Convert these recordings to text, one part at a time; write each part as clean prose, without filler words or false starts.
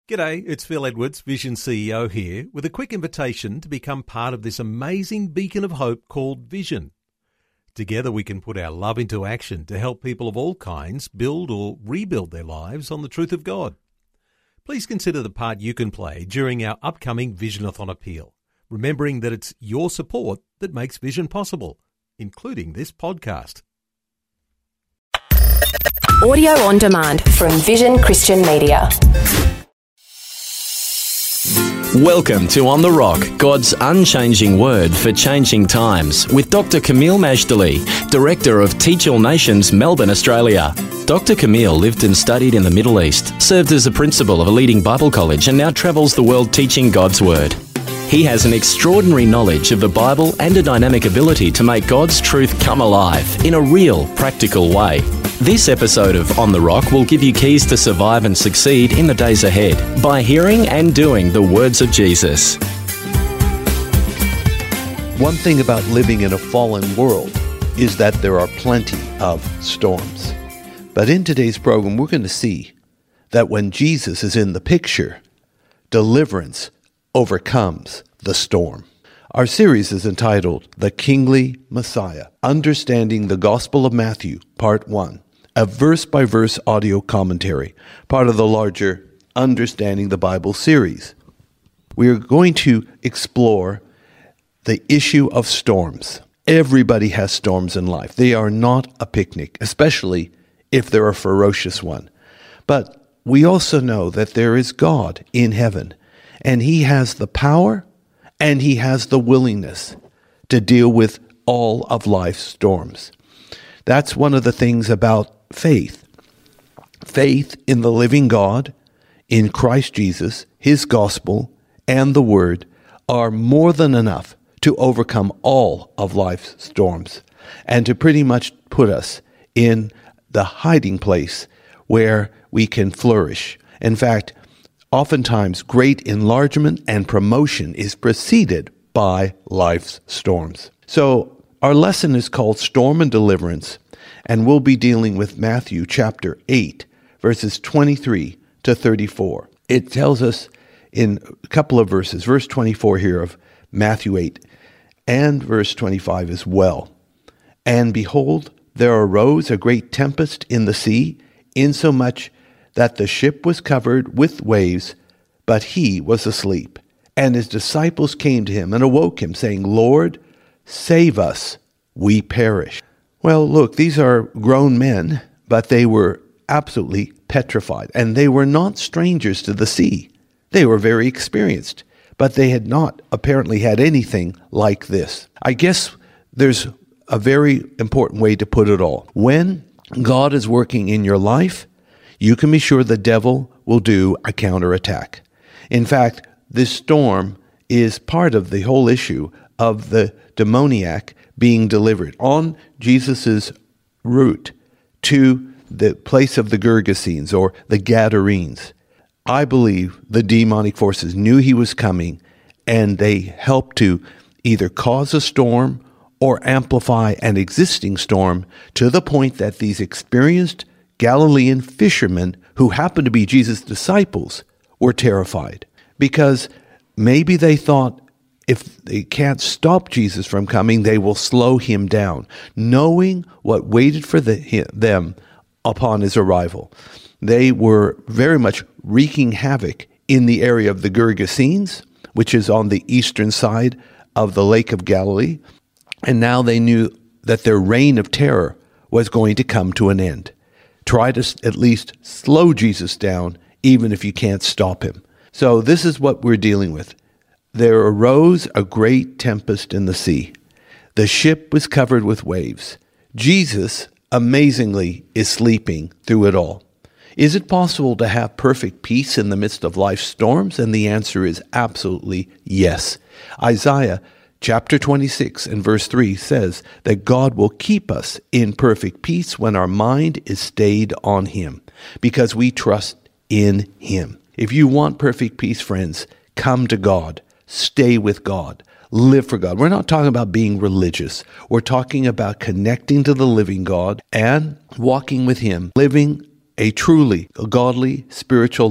G'day, it's Phil Edwards, Vision CEO here, with a quick invitation to become part of this amazing beacon of hope called Vision. Together we can put our love into action to help people of all kinds build or rebuild their lives on the truth of God. Please consider the part you can play during our upcoming Visionathon appeal, remembering that it's your support that makes Vision possible, including this podcast. Audio on demand from Vision Christian Media. Welcome to On The Rock, God's unchanging word for changing times, with Dr. Camille Majdali, Director of Teach All Nations, Melbourne, Australia. Dr. Camille lived and studied in the Middle East, served as a principal of a leading Bible college, and now travels the world teaching God's word. He has an extraordinary knowledge of the Bible and a dynamic ability to make God's truth come alive in a real, practical way. This episode of On The Rock will give you keys to survive and succeed in the days ahead by hearing and doing the words of Jesus. One thing about living in a fallen world is that there are plenty of storms. But in today's program, we're going to see that when Jesus is in the picture, deliverance overcomes the storm. Our series is entitled The Kingly Messiah, Understanding the Gospel of Matthew, Part 1, a verse-by-verse audio commentary, part of the larger Understanding the Bible series. We are going to explore the issue of storms. Everybody has storms in life. They are not a picnic, especially if they're a ferocious one. But we also know that there is God in heaven, and He has the power and He has the willingness to deal with all of life's storms. That's one of the things about faith. Faith in the living God, in Christ Jesus, His gospel, and the Word are more than enough to overcome all of life's storms and to pretty much put us in the hiding place where we can flourish. In fact, oftentimes great enlargement and promotion is preceded by life's storms. So our lesson is called Storm and Deliverance, and we'll be dealing with Matthew chapter 8, verses 23 to 34. It tells us in a couple of verses, verse 24 here of Matthew 8, and verse 25 as well. And behold, there arose a great tempest in the sea, insomuch that the ship was covered with waves, but he was asleep. And his disciples came to him and awoke him, saying, Lord, save us, we perish. Well, look, these are grown men, but they were absolutely petrified, and they were not strangers to the sea. They were very experienced, but they had not apparently had anything like this. I guess there's a very important way to put it all. When God is working in your life, you can be sure the devil will do a counterattack. In fact, this storm is part of the whole issue of the demoniac being delivered. On Jesus' route to the place of the Gergesenes or the Gadarenes, I believe the demonic forces knew he was coming, and they helped to either cause a storm or amplify an existing storm to the point that these experienced Galilean fishermen, who happened to be Jesus' disciples, were terrified. Because maybe they thought if they can't stop Jesus from coming, they will slow him down, knowing what waited for them upon his arrival. They were very much wreaking havoc in the area of the Gergesenes, which is on the eastern side of the Lake of Galilee. And now they knew that their reign of terror was going to come to an end. Try to at least slow Jesus down, even if you can't stop him. So this is what we're dealing with. There arose a great tempest in the sea. The ship was covered with waves. Jesus, amazingly, is sleeping through it all. Is it possible to have perfect peace in the midst of life's storms? And the answer is absolutely yes. Isaiah chapter 26 and verse 3 says that God will keep us in perfect peace when our mind is stayed on Him, because we trust in Him. If you want perfect peace, friends, come to God. Stay with God. Live for God. We're not talking about being religious. We're talking about connecting to the living God and walking with Him, living a truly godly spiritual life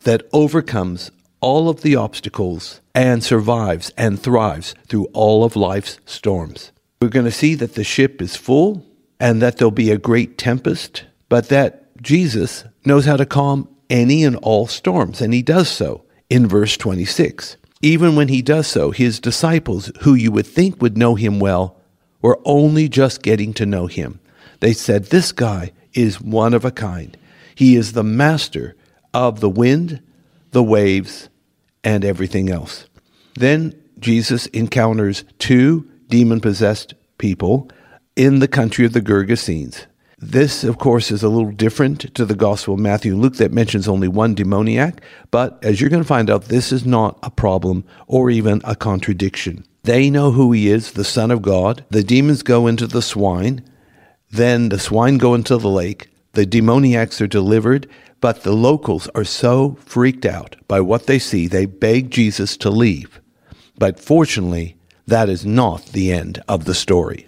that overcomes all of the obstacles and survives and thrives through all of life's storms. We're going to see that the ship is full and that there'll be a great tempest, but that Jesus knows how to calm any and all storms, and he does so in verse 26. Even when he does so, his disciples, who you would think would know him well, were only just getting to know him. They said, "This guy is one of a kind. He is the master of the wind, the waves, and everything else." Then Jesus encounters two demon-possessed people in the country of the Gergesenes. This, of course, is a little different to the Gospel of Matthew and Luke that mentions only one demoniac, but as you're going to find out, this is not a problem or even a contradiction. They know who he is, the Son of God. The demons go into the swine, then the swine go into the lake. The demoniacs are delivered, but the locals are so freaked out by what they see, they beg Jesus to leave. But fortunately, that is not the end of the story.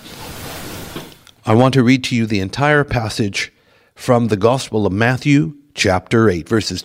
I want to read to you the entire passage from the Gospel of Matthew, chapter 8, verses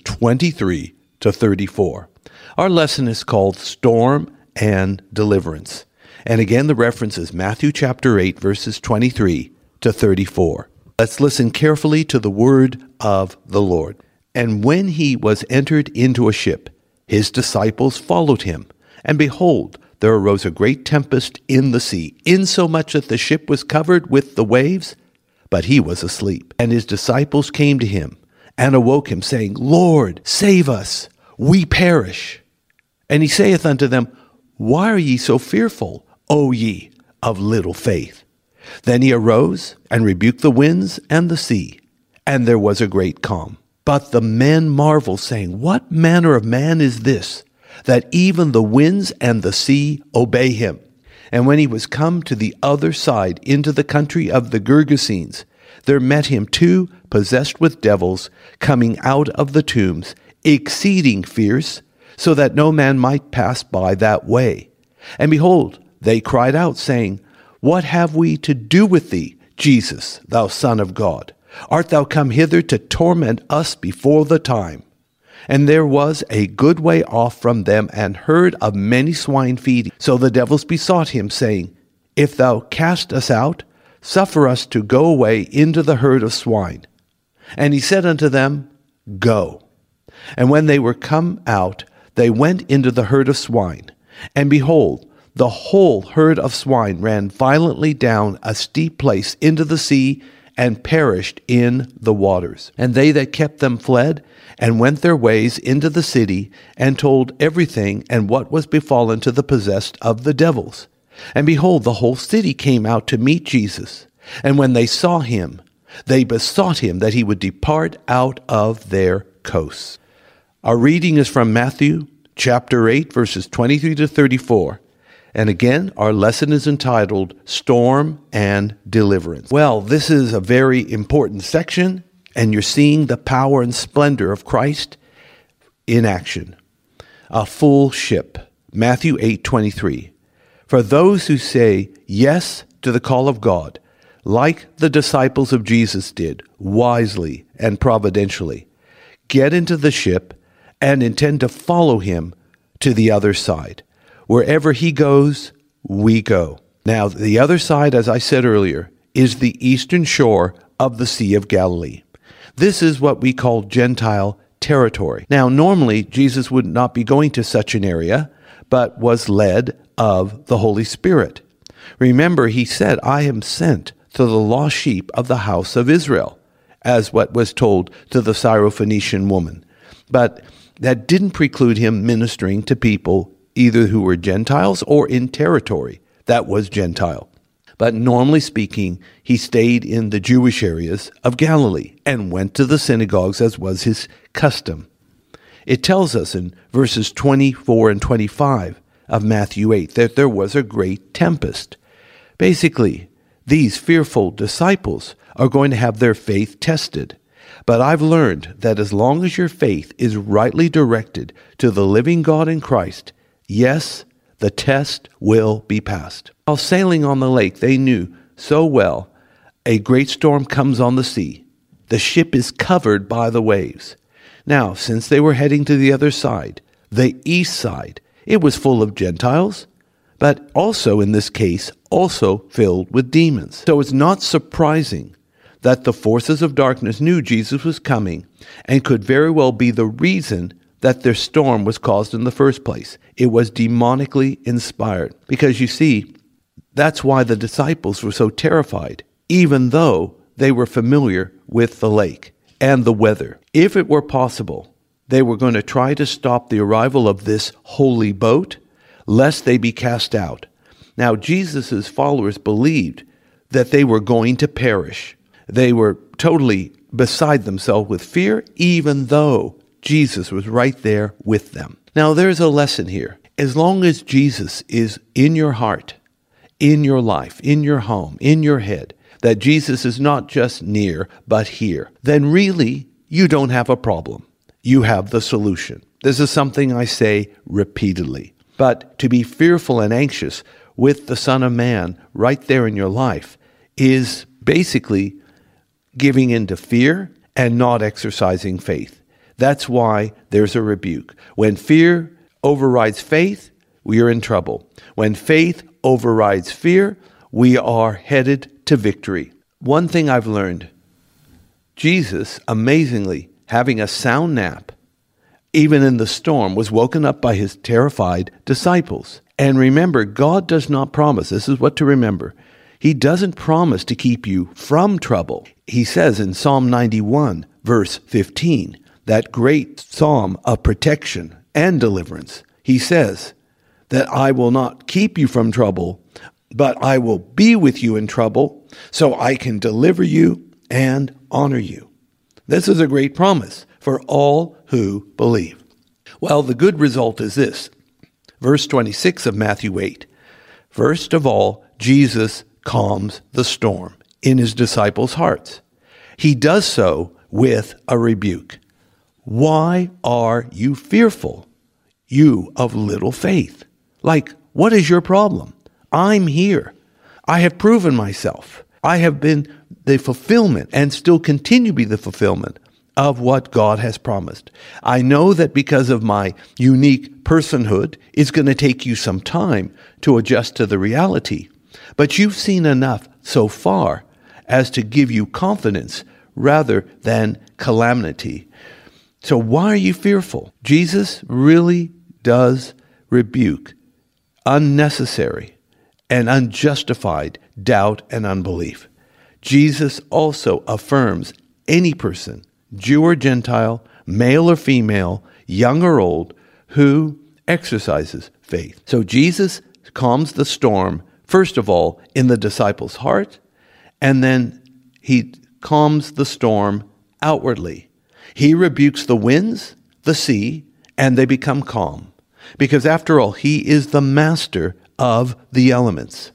23 to 34. Our lesson is called Storm and Deliverance. And again, the reference is Matthew chapter 8, verses 23 to 34. Let's listen carefully to the word of the Lord. "And when he was entered into a ship, his disciples followed him. And behold, there arose a great tempest in the sea, insomuch that the ship was covered with the waves, but he was asleep. And his disciples came to him, and awoke him, saying, Lord, save us, we perish. And he saith unto them, Why are ye so fearful, O ye of little faith? Then he arose, and rebuked the winds and the sea, and there was a great calm. But the men marveled, saying, What manner of man is this, that even the winds and the sea obey him? And when he was come to the other side, into the country of the Gergesenes, there met him two possessed with devils, coming out of the tombs, exceeding fierce, so that no man might pass by that way. And behold, they cried out, saying, What have we to do with thee, Jesus, thou Son of God? Art thou come hither to torment us before the time? And there was a good way off from them an herd of many swine feeding. So the devils besought him, saying, If thou cast us out, suffer us to go away into the herd of swine. And he said unto them, Go. And when they were come out, they went into the herd of swine. And behold, the whole herd of swine ran violently down a steep place into the sea, and perished in the waters. And they that kept them fled, and went their ways into the city, and told everything and what was befallen to the possessed of the devils. And behold, the whole city came out to meet Jesus. And when they saw him, they besought him that he would depart out of their coasts. Our reading is from Matthew chapter 8, verses 23 to 34. And again, our lesson is entitled Storm and Deliverance. Well, this is a very important section, and you're seeing the power and splendor of Christ in action. A full ship. Matthew 8:23. For those who say yes to the call of God, like the disciples of Jesus did, wisely and providentially, get into the ship and intend to follow him to the other side. Wherever he goes, we go. Now, the other side, as I said earlier, is the eastern shore of the Sea of Galilee. This is what we call Gentile territory. Now, normally, Jesus would not be going to such an area, but was led of the Holy Spirit. Remember, he said, I am sent to the lost sheep of the house of Israel, as what was told to the Syrophoenician woman. But that didn't preclude him ministering to people either who were Gentiles or in territory that was Gentile. But normally speaking, he stayed in the Jewish areas of Galilee and went to the synagogues as was his custom. It tells us in verses 24 and 25 of Matthew 8 that there was a great tempest. Basically, these fearful disciples are going to have their faith tested. But I've learned that as long as your faith is rightly directed to the living God in Christ, yes, the test will be passed. While sailing on the lake, they knew so well a great storm comes on the sea. The ship is covered by the waves. Now, since they were heading to the other side, the east side, it was full of Gentiles, but also in this case, also filled with demons. So it's not surprising that the forces of darkness knew Jesus was coming and could very well be the reason that their storm was caused in the first place. It was demonically inspired. Because you see, that's why the disciples were so terrified, even though they were familiar with the lake and the weather. If it were possible, they were going to try to stop the arrival of this holy boat, lest they be cast out. Now, Jesus' followers believed that they were going to perish. They were totally beside themselves with fear, even though Jesus was right there with them. Now, there's a lesson here. As long as Jesus is in your heart, in your life, in your home, in your head, that Jesus is not just near, but here, then really you don't have a problem. You have the solution. This is something I say repeatedly. But to be fearful and anxious with the Son of Man right there in your life is basically giving into fear and not exercising faith. That's why there's a rebuke. When fear overrides faith, we are in trouble. When faith overrides fear, we are headed to victory. One thing I've learned, Jesus, amazingly, having a sound nap, even in the storm, was woken up by his terrified disciples. And remember, God does not promise, this is what to remember, he doesn't promise to keep you from trouble. He says in Psalm 91, verse 15, that great psalm of protection and deliverance, he says that I will not keep you from trouble, but I will be with you in trouble, so I can deliver you and honor you. This is a great promise for all who believe. Well, the good result is this. Verse 26 of Matthew 8. First of all, Jesus calms the storm in his disciples' hearts. He does so with a rebuke. Why are you fearful, you of little faith? Like, what is your problem? I'm here. I have proven myself. I have been the fulfillment and still continue to be the fulfillment of what God has promised. I know that because of my unique personhood, it's going to take you some time to adjust to the reality. But you've seen enough so far as to give you confidence rather than calamity. So why are you fearful? Jesus really does rebuke unnecessary and unjustified doubt and unbelief. Jesus also affirms any person, Jew or Gentile, male or female, young or old, who exercises faith. So Jesus calms the storm, first of all, in the disciples' heart, and then he calms the storm outwardly. He rebukes the winds, the sea, and they become calm. Because after all, he is the master of the elements.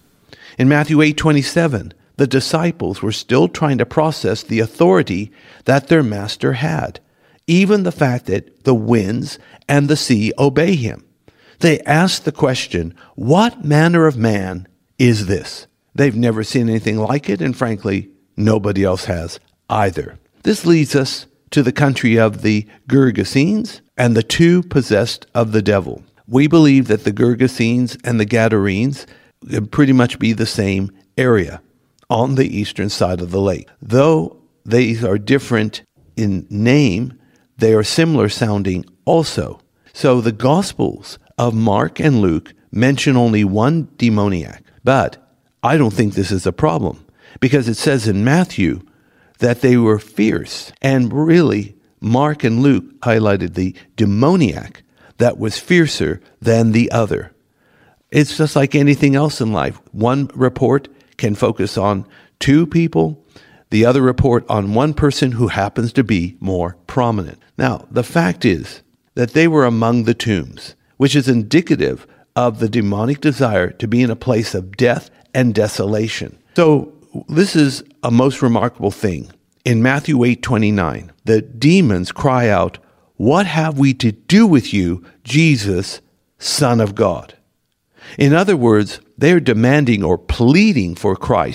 In Matthew 8:27, the disciples were still trying to process the authority that their master had, even the fact that the winds and the sea obey him. They asked the question, what manner of man is this? They've never seen anything like it, and frankly, nobody else has either. This leads us to the country of the Gergesenes and the two possessed of the devil. We believe that the Gergesenes and the Gadarenes pretty much be the same area on the eastern side of the lake. Though these are different in name, they are similar sounding also. So the Gospels of Mark and Luke mention only one demoniac. But I don't think this is a problem, because it says in Matthew that they were fierce. And really, Mark and Luke highlighted the demoniac that was fiercer than the other. It's just like anything else in life. One report can focus on two people, the other report on one person who happens to be more prominent. Now, the fact is that they were among the tombs, which is indicative of the demonic desire to be in a place of death and desolation. So this is a most remarkable thing. In Matthew 8:29, the demons cry out, "What have we to do with you, Jesus, Son of God?" In other words, they're demanding or pleading for Christ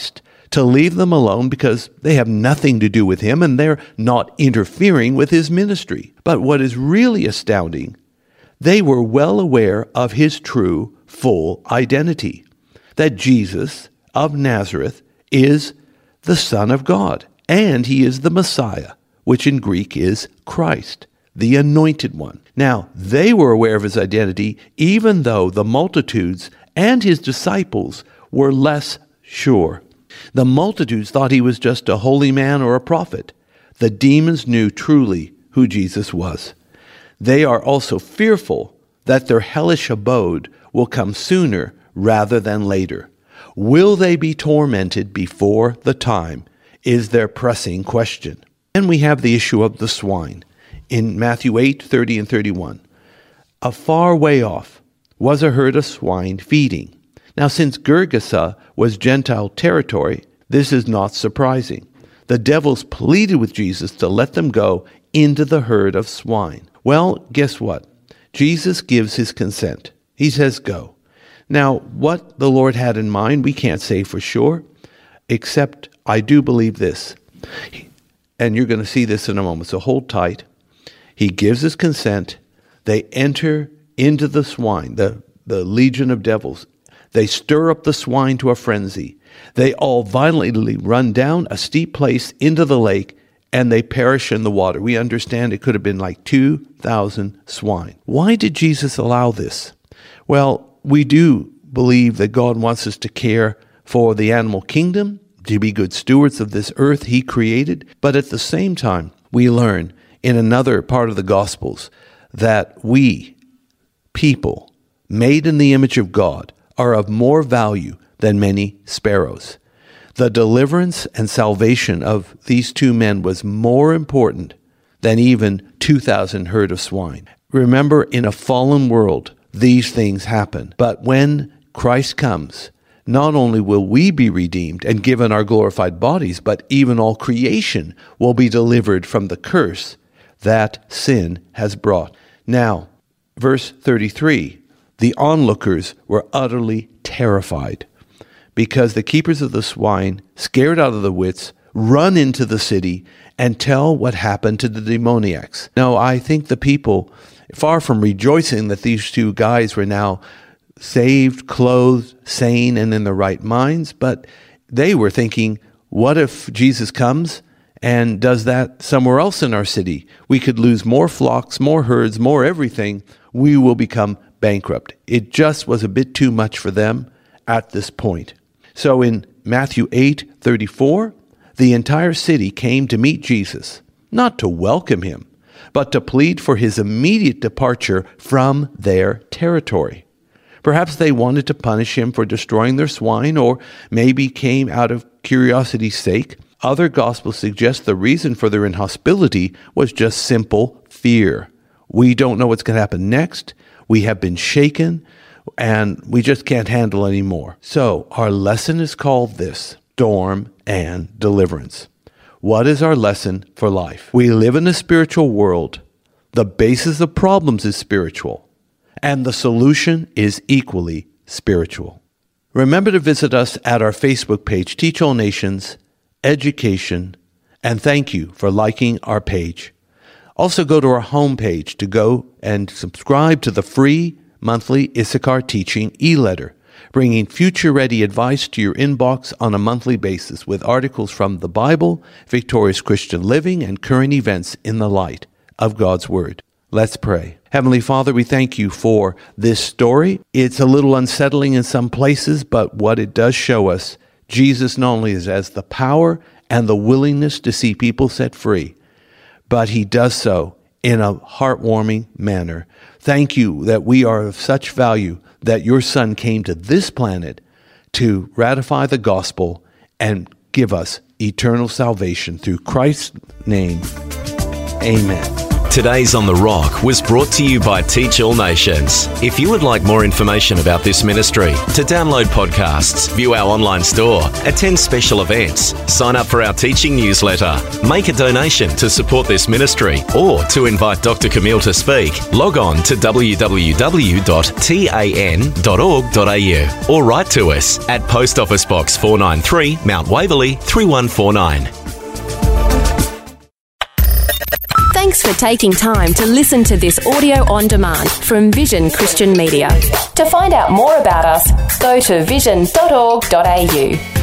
to leave them alone because they have nothing to do with him and they're not interfering with his ministry. But what is really astounding, they were well aware of his true, full identity, that Jesus of Nazareth is the Son of God, and he is the Messiah, which in Greek is Christ, the Anointed One. Now, they were aware of his identity, even though the multitudes and his disciples were less sure. The multitudes thought he was just a holy man or a prophet. The demons knew truly who Jesus was. They are also fearful that their hellish abode will come sooner rather than later. Will they be tormented before the time is their pressing question. And we have the issue of the swine. In Matthew 8:30 and 31, a far way off was a herd of swine feeding. Now, since Gergesa was Gentile territory, this is not surprising. The devils pleaded with Jesus to let them go into the herd of swine. Well, guess what? Jesus gives his consent. He says go. Now, what the Lord had in mind, we can't say for sure, except I do believe this. And you're going to see this in a moment, so hold tight. He gives his consent. They enter into the swine, the legion of devils. They stir up the swine to a frenzy. They all violently run down a steep place into the lake, and they perish in the water. We understand it could have been like 2,000 swine. Why did Jesus allow this? Well, we do believe that God wants us to care for the animal kingdom, to be good stewards of this earth he created. But at the same time, we learn in another part of the Gospels that we, people made in the image of God, are of more value than many sparrows. The deliverance and salvation of these two men was more important than even 2,000 herd of swine. Remember, in a fallen world, these things happen. But when Christ comes, not only will we be redeemed and given our glorified bodies, but even all creation will be delivered from the curse that sin has brought. Now, verse 33, the onlookers were utterly terrified because the keepers of the swine, scared out of their wits, run into the city and tell what happened to the demoniacs. Now, I think the people, far from rejoicing that these two guys were now saved, clothed, sane, and in their right minds, but they were thinking, what if Jesus comes and does that somewhere else in our city? We could lose more flocks, more herds, more everything. We will become bankrupt. It just was a bit too much for them at this point. So in Matthew 8:34, the entire city came to meet Jesus, not to welcome him, but to plead for his immediate departure from their territory. Perhaps they wanted to punish him for destroying their swine, or maybe came out of curiosity's sake. Other Gospels suggest the reason for their inhospitality was just simple fear. We don't know what's going to happen next. We have been shaken, and we just can't handle anymore. So our lesson is called this: storm and deliverance. What is our lesson for life? We live in a spiritual world. The basis of problems is spiritual, and the solution is equally spiritual. Remember to visit us at our Facebook page, Teach All Nations, Education, and thank you for liking our page. Also go to our homepage to go and subscribe to the free monthly Issachar Teaching e-letter, bringing future-ready advice to your inbox on a monthly basis with articles from the Bible, victorious Christian living, and current events in the light of God's Word. Let's pray. Heavenly Father, we thank you for this story. It's a little unsettling in some places, but what it does show us, Jesus not only has the power and the willingness to see people set free, but he does so in a heartwarming manner. Thank you that we are of such value that your Son came to this planet to ratify the gospel and give us eternal salvation through Christ's name. Amen. Today's On The Rock was brought to you by Teach All Nations. If you would like more information about this ministry, to download podcasts, view our online store, attend special events, sign up for our teaching newsletter, make a donation to support this ministry, or to invite Dr. Camille to speak, log on to www.tan.org.au or write to us at Post Office Box 493, Mount Waverley 3149. Thanks for taking time to listen to this audio on demand from Vision Christian Media. To find out more about us, go to vision.org.au.